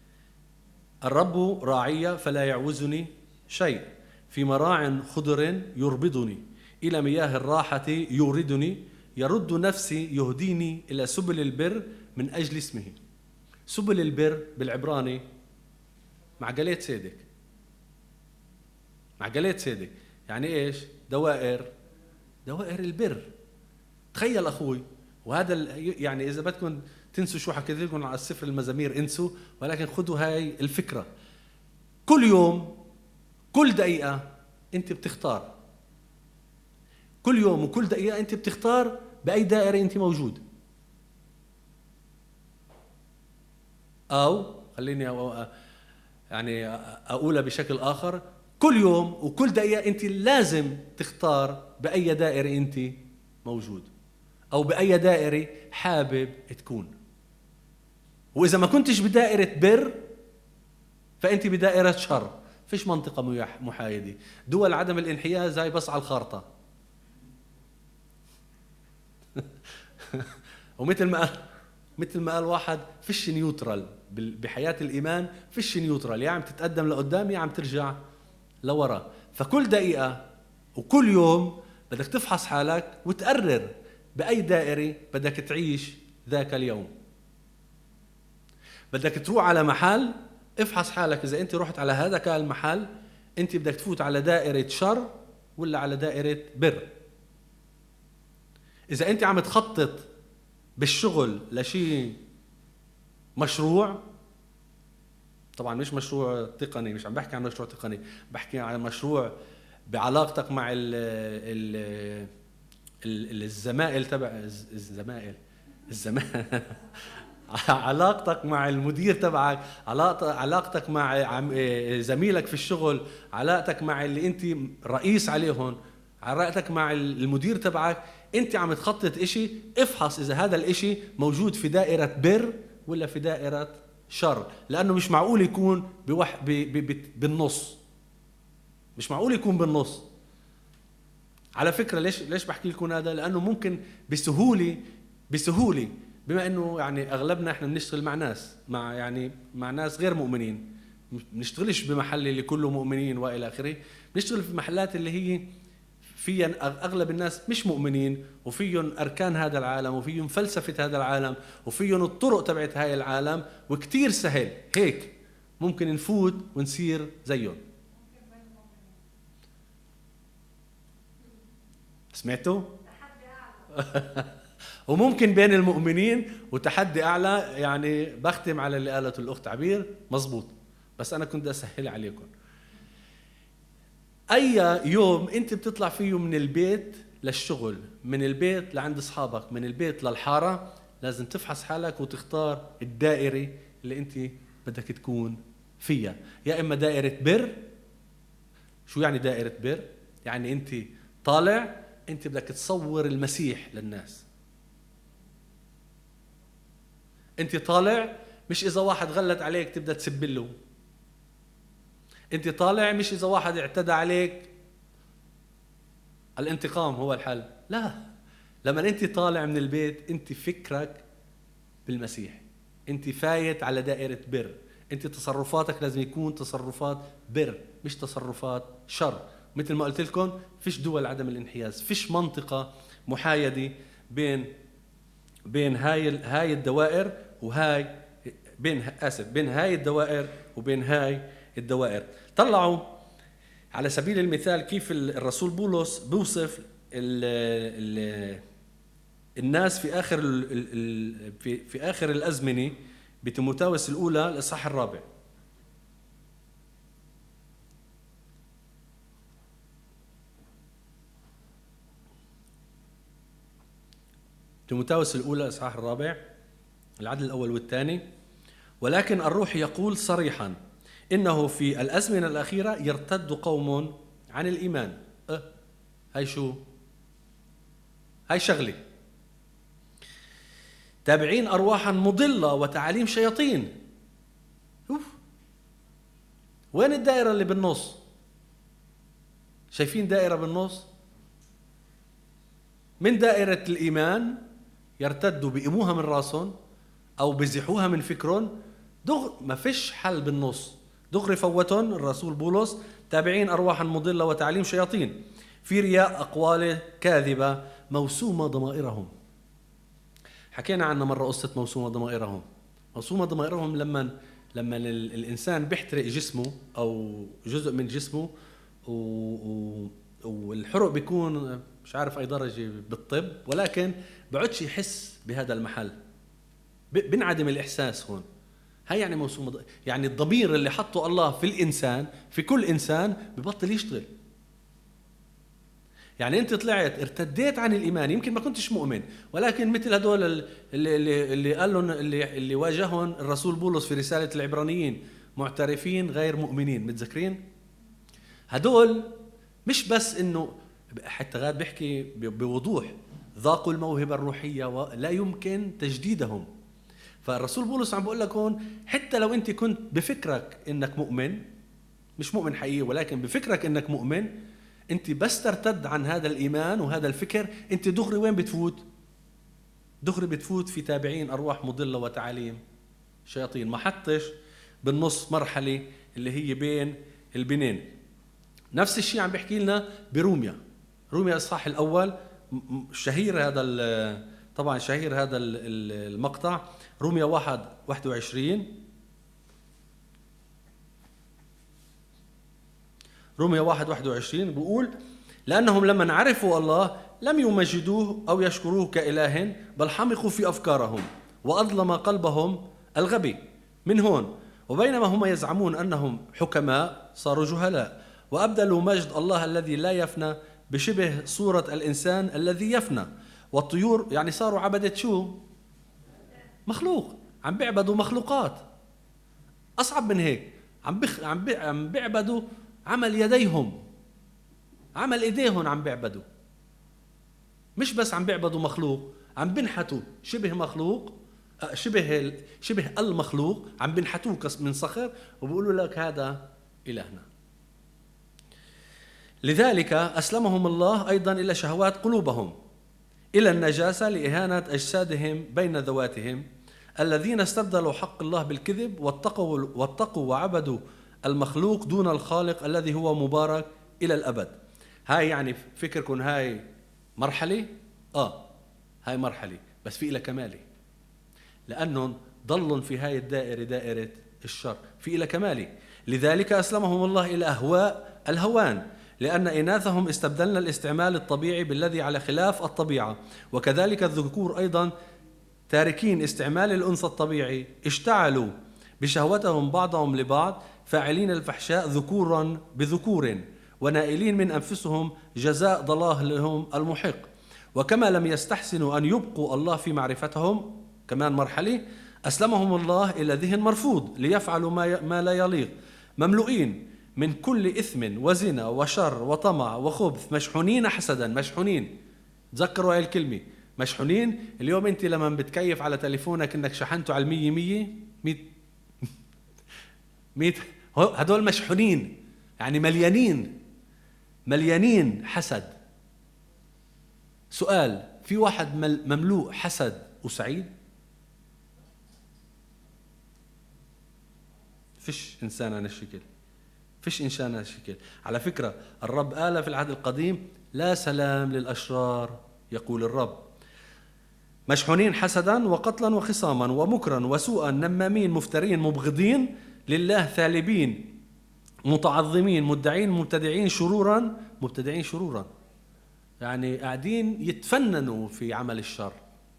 S1: الرب راعي فلا يعوزني شيء، في مراع خضر يربضني، إلى مياه الراحة يوردني، يرد نفسي يهديني إلى سبل البر من أجل اسمه. سبل البر بالعبراني معجلات صدق، معجلات صدق يعني إيش؟ دوائر، دوائر البر. تخيل أخوي، وهذا يعني إذا بدكم تنسوا شو حكيت لكم على السفر المزامير انسوا، ولكن خذوا هاي الفكرة. كل يوم كل دقيقة أنت بتختار، كل يوم وكل دقيقة أنت بتختار بأي دائرة أنت موجود. أو خليني يعني أقولها بشكل آخر، كل يوم وكل دقيقة أنت لازم تختار بأي دائرة أنت موجود، أو بأي دائرة حابب تكون. وإذا ما كنتش بدائرة بر فأنت بدائرة شر، فيش منطقة محايدة. دول عدم الانحياز هاي بس على الخارطة. ومثل ما قال مثل ما قال واحد، فيش نيوترال بحياة الإيمان، فيش نيوترال، يا عم تتقدم لقدام يا عم ترجع لورا. فكل دقيقة وكل يوم بدك تفحص حالك وتقرر بأي دائرة بدك تعيش ذاك اليوم. بدك تروح على محل، افحص حالك إذا أنت رحت على هذاك المحل أنت بدك تفوت على دائرة شر ولا على دائرة بر. إذا أنت عم تخطط بالشغل لشيء مشروع، طبعا مش مشروع تقني، مش عم بحكي عن مشروع تقني، بحكي عن مشروع بعلاقتك مع ال ال الزمائل تبع الزمائل الزمائل علاقتك مع المدير تبعك، علاقتك مع زميلك في الشغل، علاقتك مع اللي انت رئيس عليهم، علاقتك مع المدير تبعك. انت عم تخطط اشي، افحص اذا هذا الاشي موجود في دائرة بر ولا في دائرة شر، لانه مش معقول يكون بوح ب ب ب بالنص، مش معقول يكون بالنص. على فكرة ليش ليش بحكي لكم هذا؟ لانه ممكن بسهولة بسهولة بما انه يعني اغلبنا احنا بنشتغل مع ناس مع يعني مع ناس غير مؤمنين، بنشتغلش بمحل اللي كله مؤمنين والى اخره، بنشتغل في محلات اللي هي فيها اغلب الناس مش مؤمنين، وفيهم اركان هذا العالم، وفيهم فلسفة هذا العالم، وفيهم الطرق تبعت هاي العالم، وكتير سهل هيك ممكن نفوت ونصير زيهم. سمعتوا؟ وممكن بين المؤمنين، وتحدي أعلى. يعني بختم على اللي قالته الأخت عبير مزبوط، بس أنا كنت أسهل عليكم. أي يوم أنت بتطلع فيه من البيت للشغل، من البيت لعند أصحابك، من البيت للحارة، لازم تفحص حالك وتختار الدائرة اللي أنت بدك تكون فيها. يا إما دائرة بر. شو يعني دائرة بر؟ يعني أنت طالع، أنت بدك تصور المسيح للناس. أنت طالع مش إذا واحد غلط عليك تبدأ تسبله. أنت طالع مش إذا واحد اعتدى عليك الانتقام هو الحل. لا، لما أنت طالع من البيت أنت فكرك بالمسيح، أنت فايت على دائرة بر. أنت تصرفاتك لازم يكون تصرفات بر، مش تصرفات شر. مثل ما قلت لكم، فيش دول عدم الانحياز، فيش منطقة محايدة بين بين هاي هاي الدوائر وهاي، بين اسف بين هاي الدوائر وبين هاي الدوائر. طلعوا على سبيل المثال كيف الرسول بولس بيوصف ال ال الناس في اخر ال في في اخر الازمنه بتيموثاوس الاولى الاصحاح الرابع. تيموثاوس الاولى الاصحاح الرابع العدد الاول والثاني. ولكن الروح يقول صريحا إنه في الأزمنة الأخيرة يرتد قوم عن الإيمان. أه هاي شو؟ هاي شغلة. تابعين أرواحا مضلة وتعاليم شياطين. أوف. وين الدائرة اللي بالنص؟ شايفين دائرة بالنص؟ من دائرة الإيمان يرتدوا بيقموها من راسهم أو بيزحوها من فكرهم. دغ ما فيش حل بالنص، دغري فوتهم الرسول بولس. تابعين أرواحا مضلة وتعليم شياطين في رياء أقوال كاذبة موسومة ضمائرهم. حكينا عنها مرة قصة موسومة ضمائرهم. موسومة ضمائرهم لما لما الإنسان بيحترق جسمه أو جزء من جسمه و... و... والحرق بيكون مش عارف أي درجة بالطب، ولكن بعدش يحس بهذا المحل، بنعدم الإحساس هون. هاي يعني موسومة، يعني الضمير اللي حطه الله في الإنسان، في كل إنسان، ببطل يشتغل. يعني أنت طلعت ارتديت عن الإيمان، يمكن ما كنتش مؤمن، ولكن مثل هدول اللي اللي اللي قال لهم اللي اللي واجههم الرسول بولس في رسالة العبرانيين، معترفين غير مؤمنين، متذكرين؟ هدول مش بس إنه، حتى غاد بيحكي بوضوح، ذاقوا الموهبة الروحية ولا يمكن تجديدهم. فالرسول بولس عم بقول لك هون، حتى لو انت كنت بفكرك انك مؤمن، مش مؤمن حقيقي ولكن بفكرك انك مؤمن، انت بس ترتد عن هذا الايمان وهذا الفكر، انت دغري وين بتفوت؟ دغري بتفوت في تابعين ارواح مضله وتعاليم شياطين. ما حطش بالنص مرحله اللي هي بين البنين. نفس الشيء عم بيحكي لنا بروميا، روميا الاصحاح الاول. شهير هذا طبعا شهير هذا المقطع، روميا واحد واحد وعشرين. روميا واحد واحد وعشرين بيقول: لأنهم لما عرفوا الله لم يمجدوه أو يشكروه كإله، بل حمقوا في أفكارهم وأظلم قلبهم الغبي. من هون وبينما هم يزعمون أنهم حكماء صاروا جهلاء، وأبدلوا مجد الله الذي لا يفنى بشبه صورة الإنسان الذي يفنى والطيور. يعني صاروا عبدة شو؟ مخلوق، عم بيعبدوا مخلوقات. أصعب من هيك، عم بخ... عم, بي... عم بيعبدوا عمل يديهم، عمل إيديهم عم بيعبدوا. مش بس عم بيعبدوا مخلوق، عم بنحتوا شبه مخلوق، شبه شبه المخلوق، عم بنحتوه من صخر وبيقولوا لك هذا إلهنا. لذلك أسلمهم الله أيضا إلى شهوات قلوبهم، إلى النجاسة لإهانة أجسادهم بين ذواتهم، الذين استبدلوا حق الله بالكذب واتقوا واتقوا وعبدوا المخلوق دون الخالق الذي هو مبارك إلى الأبد. هاي يعني فكركم هاي مرحلة؟ آه هاي مرحلة، بس في إلى كمالي، لأنهم ضلوا في هاي الدائرة، دائرة الشر، في إلى كمالي. لذلك أسلمهم الله إلى أهواء الهوان لأن إناثهم استبدلنا الاستعمال الطبيعي بالذي على خلاف الطبيعة، وكذلك الذكور أيضا تاركين استعمال الأنثى الطبيعي اشتعلوا بشهوتهم بعضهم لبعض، فاعلين الفحشاء ذكورا بذكور، ونائلين من أنفسهم جزاء ضلالهم المحق. وكما لم يستحسنوا أن يبقوا الله في معرفتهم، كمان مرحلة، أسلمهم الله إلى ذهن مرفوض ليفعلوا ما لا يليق، مملوئين من كل إثم وزنا وشر وطمع وخبث، مشحونين حسدا. مشحونين، تذكروا هاي الكلمة، مشحونين. اليوم أنت لما بتكيف على تليفونك إنك شحنته على المية مية مية مية، هدول مشحونين، يعني مليانين مليانين حسد. سؤال، في واحد مملوء حسد وسعيد؟ فيش إنسان على الشكل، فيش إنسان على الشكل. على فكرة الرب قال في العهد القديم: لا سلام للأشرار يقول الرب. مشحونين حسدا وقتلا وخصاما ومكرا وسوءا، نمامين مفترين مبغضين لله، ثالبين متعظمين مدعين مبتدعين شرورا. مبتدعين شرورا يعني قاعدين يتفننوا في عمل الشر،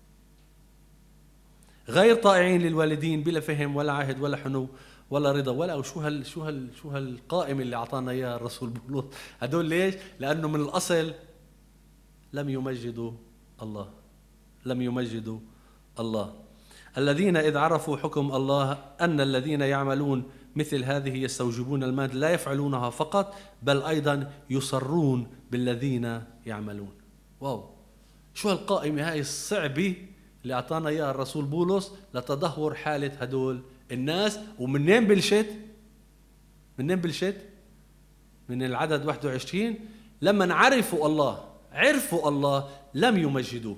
S1: غير طائعين للوالدين، بلا فهم ولا عهد ولا حنو ولا رضا ولا. وشو هال شو هال شو هالقائمة اللي أعطانا إياها الرسول بولس؟ هدول ليش؟ لأنه من الأصل لم يمجدوا الله، لم يمجدوا الله. الذين إذ عرفوا حكم الله أن الذين يعملون مثل هذه يستوجبون المال، لا يفعلونها فقط بل أيضا يصرون بالذين يعملون. واو، شو هالقائمة هاي الصعبة اللي أعطانا إياها الرسول بولس لتدهور حالة هدول الناس. ومنين بلشت؟ منين بلشت؟ من العدد واحد وعشرين، لما عرفوا الله، عرفوا الله لم يمجدوه.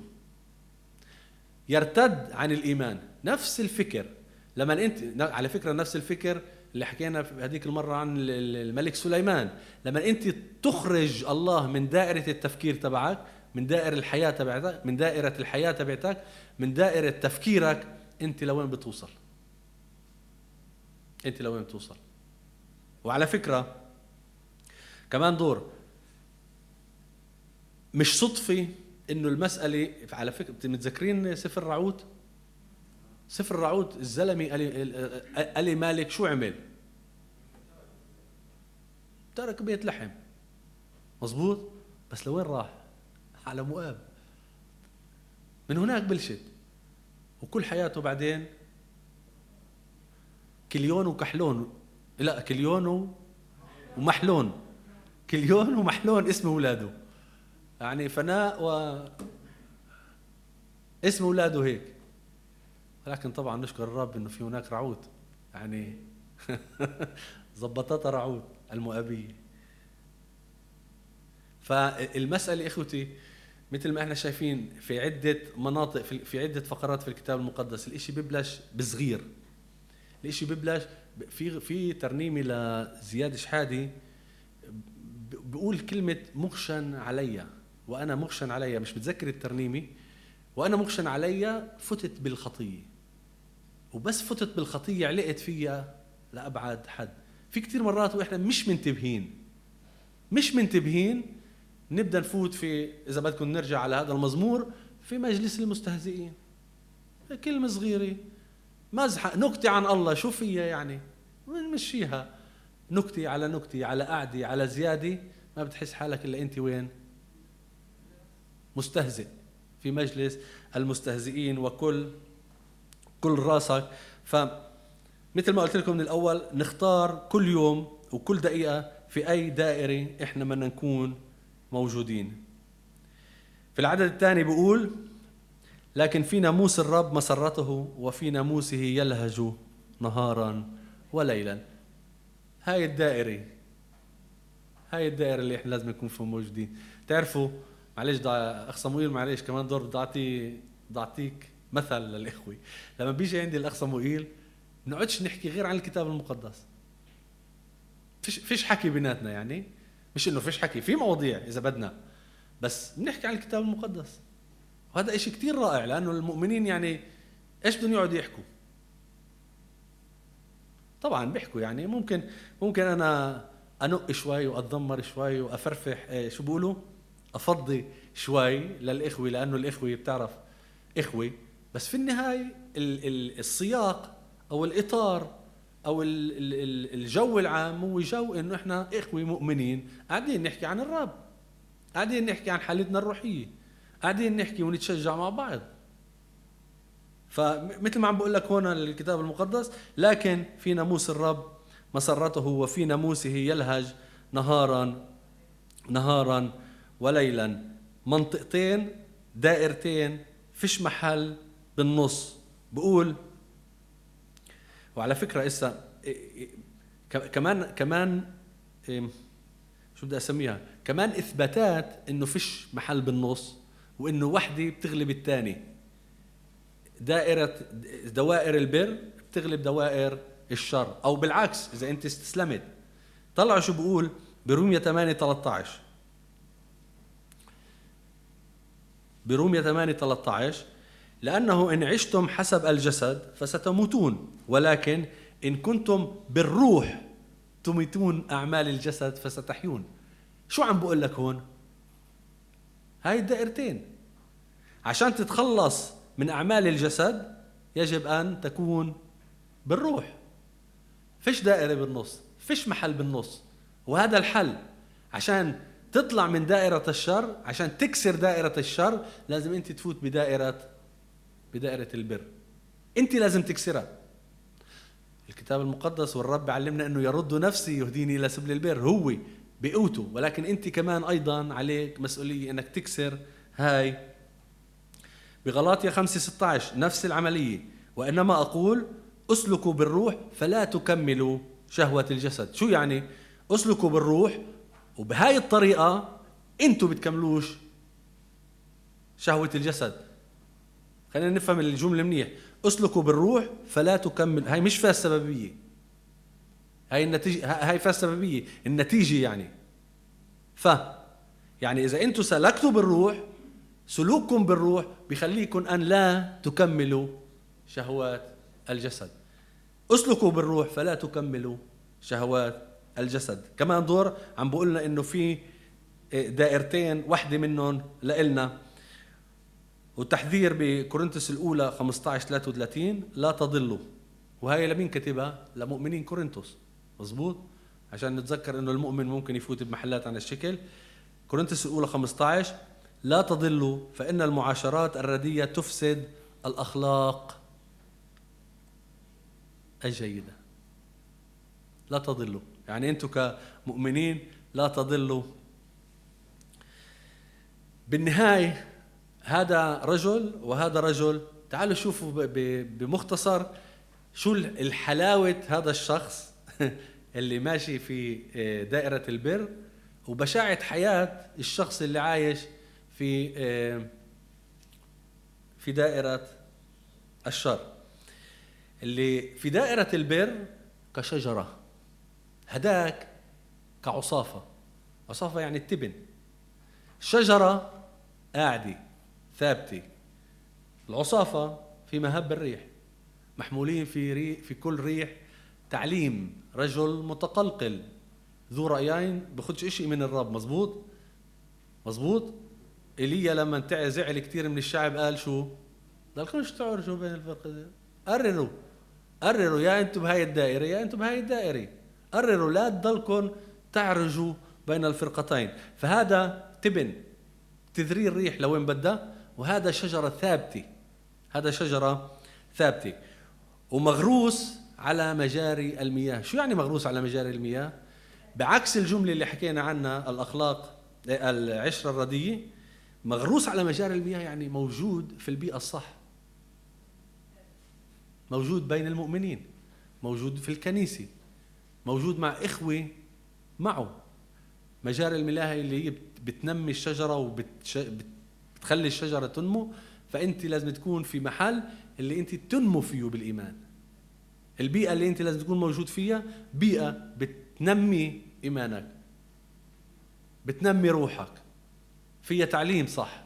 S1: يرتد عن الإيمان، نفس الفكر. لما أنت، على فكرة نفس الفكر اللي حكينا في هذيك المرة عن الملك سليمان، لما أنت تخرج الله من دائرة التفكير تبعك، من دائرة الحياة تبعتك، من دائرة الحياة تبعتك، من دائرة تفكيرك، أنت لوين بتوصل؟ أنت لوين بتوصل؟ وعلى فكرة كمان دور، مش صدفة إنه المسألة، على فكرة متذكرين سفر رعوت؟ سفر رعوت الزلمي قال مالك شو عمل؟ ترك بيت لحم، مظبوط، بس لوين راح؟ على مؤاب. من هناك بلشت، وكل حياته بعدين كليون وكحلون، لا كليون ومحلون، كليون ومحلون اسم اولاده، يعني فناء و اسم اولاده هيك. ولكن طبعا نشكر الرب انه في هناك رعوت، يعني زبطتها رعوت المؤابية. فالمسألة إخوتي مثل ما احنا شايفين في عدة مناطق، في عدة فقرات في الكتاب المقدس، الاشي ببلش بصغير. الاشي ببلش في في ترنيمة لزياد شحادي بيقول كلمة مخشن عليا، وأنا مخشن عليا، مش بتذكر الترنيمة، وأنا مخشن عليا فتت بالخطية، وبس فتت بالخطية علقت فيها لأبعد حد. في كتير مرات وإحنا مش منتبهين مش منتبهين نبدأ نفوت في، إذا بدكم نرجع على هذا المزمور، في مجلس المستهزئين. كلمة صغيرة، مزحة، نكتة عن الله، شو فيها يعني؟ نمشيها نكتة على نكتة على قعدة على زيادة، ما بتحس حالك إلا أنت وين؟ مستهزئ في مجلس المستهزئين، وكل كل راسك. فمثل ما قلت لكم من الأول، نختار كل يوم وكل دقيقة في أي دائرة إحنا بدنا نكون موجودين. في العدد الثاني بيقول: لكن في ناموس الرب مسرته، وفي ناموسه يلهج نهارا وليلا. هاي الدائرة هاي الدائرة اللي إحنا لازم نكون فيها موجودين. تعرفوا، معلش دا أخ صموئيل، معلش كمان دور بدي أعطي بدي أعطيك مثل للإخوة. لما بيجي عندي الأخ صموئيل بنقعدش نحكي غير عن الكتاب المقدس، فيش فيش حكي بيناتنا، يعني مش إنه فيش حكي، في مواضيع إذا بدنا، بس بنحكي عن الكتاب المقدس. وهذا إشي كتير رائع، لأنه المؤمنين يعني إيش بدهم يقعدوا يحكوا؟ طبعا بيحكوا، يعني ممكن ممكن أنا أنق شوي وأتذمر شوي وأفرفح إيه شو بقولوا أفضي شوي للإخوة، لأنه الإخوة بتعرف إخوة، بس في النهاية السياق أو الإطار أو الجو العام هو جو إنه إحنا إخوة مؤمنين قاعدين نحكي عن الرب، قاعدين نحكي عن حالتنا الروحية، قاعدين نحكي ونتشجع مع بعض. فمثل ما عم بقول لك هون الكتاب المقدس، لكن في ناموس الرب مسرته وفي ناموسه يلهج نهارا نهارا وليلا. منطقتين دائرتين فيش محل بالنص. بقول وعلى فكرة إسا كمان كمان شو بدي أسميها كمان إثباتات إنه فيش محل بالنص، وإنه وحدة بتغلب الثاني. دائرة دوائر البر بتغلب دوائر الشر، أو بالعكس إذا أنت استسلمت. طلعوا شو بقول برومية ثمانية ثلاثة عشر. برومية ثمانية ثلاثة عشر لأنه إن عشتم حسب الجسد فستموتون، ولكن إن كنتم بالروح تميتون أعمال الجسد فستحيون. شو عم بقول لك هون؟ هاي الدائرتين عشان تتخلص من أعمال الجسد يجب أن تكون بالروح. فيش دائرة بالنص، فيش محل بالنص. وهذا الحل عشان تطلع من دائرة الشر، عشان تكسر دائرة الشر لازم أنت تفوت بدائرة بدائرة البر. أنت لازم تكسرها. الكتاب المقدس والرب علمنا أنه يرد نفسي يهديني إلى سبل البر، هو بقوته، ولكن أنت كمان أيضا عليك مسؤولية أنك تكسر هاي. بغلاطيا خمسة ستة عشر نفس العملية، وإنما أقول أسلكوا بالروح فلا تكملوا شهوة الجسد. شو يعني أسلكوا بالروح؟ وبهاي الطريقة أنتوا بتكملوش شهوة الجسد. خلينا نفهم الجملة منيح. أسلكوا بالروح فلا تكمل، هاي مش فيها السببية، هاي النتيجة، هاي فيها السببية النتيجة. يعني ف يعني إذا أنتوا سلكتوا بالروح، سلوككم بالروح بيخليكم أن لا تكملوا شهوات الجسد. أسلكوا بالروح فلا تكملوا شهوات الجسد. كمان دور عم بقولنا إنه في دائرتين، واحدة منهم لإلنا. والتحذير بكورنثوس الأولى خمسة عشر ثلاثة وثلاثين لا تضلوا. وهي لمين كتبها؟ لمؤمنين كورنثوس، مظبوط؟ عشان نتذكر إنه المؤمن ممكن يفوت بمحلات عن الشكل. كورنثوس الأولى خمسة عشر لا تضلوا فإن المعاشرات الردية تفسد الأخلاق الجيدة. لا تضلوا يعني أنتوا كمؤمنين لا تضلوا. بالنهاية هذا رجل وهذا رجل. تعالوا شوفوا بمختصر شو الحلاوة هذا الشخص اللي ماشي في دائرة البر، وبشاعة حياة الشخص اللي عايش في في دائرة الشر. اللي في دائرة البر كشجرة، هداك كعصافة. عصافة يعني التبن. الشجرة قاعدة ثابتة، العصافة في مهب الريح، محمولين في ريح في كل ريح تعليم رجل متقلقل ذو رأيين بخدش إشي من الرب. مزبوط مزبوط. إيليا لما زعل كتير من الشعب قال شو؟ ضلكمش تعرجوا بين الفرقتين، قرروا قرروا يا أنتم بهاي الدائرة يا أنتم بهاي الدائرة، قرروا لا تضلكم تعرجوا بين الفرقتين. فهذا تبن تذري الريح لوين بدها، وهذا شجرة ثابتة، هذا شجرة ثابتة ومغروس على مجاري المياه. شو يعني مغروس على مجاري المياه؟ بعكس الجملة اللي حكينا عنها الأخلاق العشرة الردية، مغروس على مجاري المياه يعني موجود في البيئة الصح، موجود بين المؤمنين، موجود في الكنيسة، موجود مع إخوة معه. مجاري المياه اللي هي بتنمي الشجرة وبتخلي الشجرة تنمو، فأنت لازم تكون في محل اللي أنت تنمو فيه بالإيمان. البيئة اللي أنت لازم تكون موجود فيها بيئة بتنمي إيمانك، بتنمي روحك، فيها تعليم صح.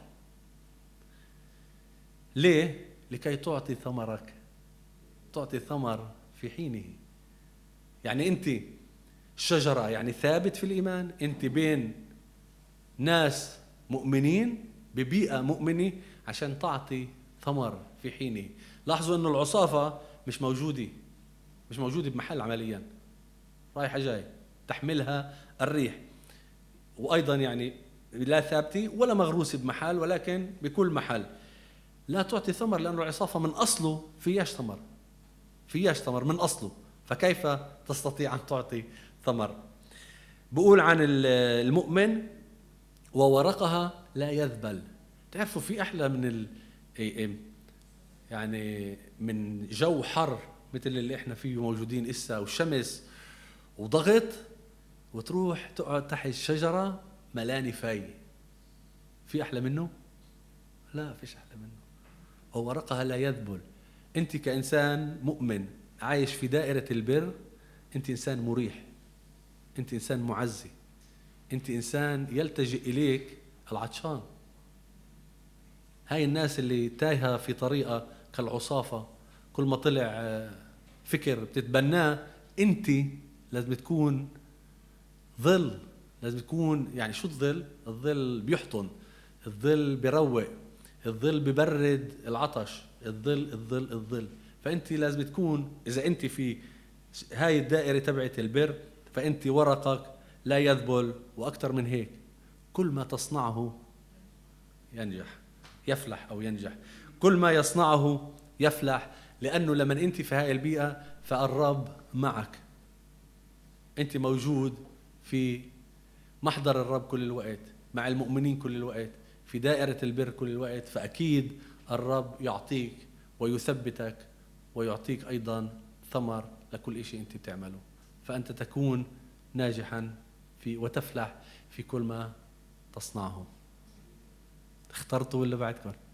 S1: ليه؟ لكي تعطي ثمرك، تعطي ثمر في حينه. يعني أنت شجرة يعني ثابت في الإيمان، أنت بين ناس مؤمنين ببيئة مؤمنة عشان تعطي ثمر في حينه. لاحظوا أنه العصافة مش موجودة مش موجودة بمحل عمليا، رايحة جاي تحملها الريح، وأيضا يعني لا ثابتة ولا مغروسة بمحل، ولكن بكل محل لا تعطي ثمر، لأنه العصافة من أصله فيهاش ثمر فيهاش ثمر من أصله، فكيف تستطيع أن تعطي ثمر؟ بقول عن المؤمن وورقها لا يذبل. تعرفوا في أحلى من ال... يعني من جو حر مثل اللي احنا فيه موجودين إسا، وشمس وضغط، وتروح تقعد تحت الشجرة ملاني فاي؟ في أحلى منه؟ لا فيش أحلى منه. وورقها لا يذبل. أنت كإنسان مؤمن عايش في دائرة البر، أنت إنسان مريح، أنت إنسان معزي، أنت إنسان يلتجئ إليك العطشان. هاي الناس اللي تايهة في طريقة كالعصافة، كل ما طلع فكر بتتبناه، أنت لازم تكون ظل، لازم تكون يعني شو الظل؟ الظل بيحضن، الظل بيروق، الظل ببرد العطش، الظل الظل الظل. فأنت لازم تكون، إذا أنت في هاي الدائرة تبعت البر، فأنت ورقك لا يذبل، وأكثر من هيك كل ما تصنعه ينجح يفلح أو ينجح، كل ما يصنعه يفلح، لأنه لما أنت في هاي البيئة فالرب معك، أنت موجود في محضر الرب كل الوقت، مع المؤمنين كل الوقت، في دائرة البر كل الوقت، فأكيد الرب يعطيك ويثبتك ويعطيك أيضا ثمر لكل شيء أنت بتعمله، فأنت تكون ناجحا في وتفلح في كل ما تصنعه. اخترتوا ولا بعدكم؟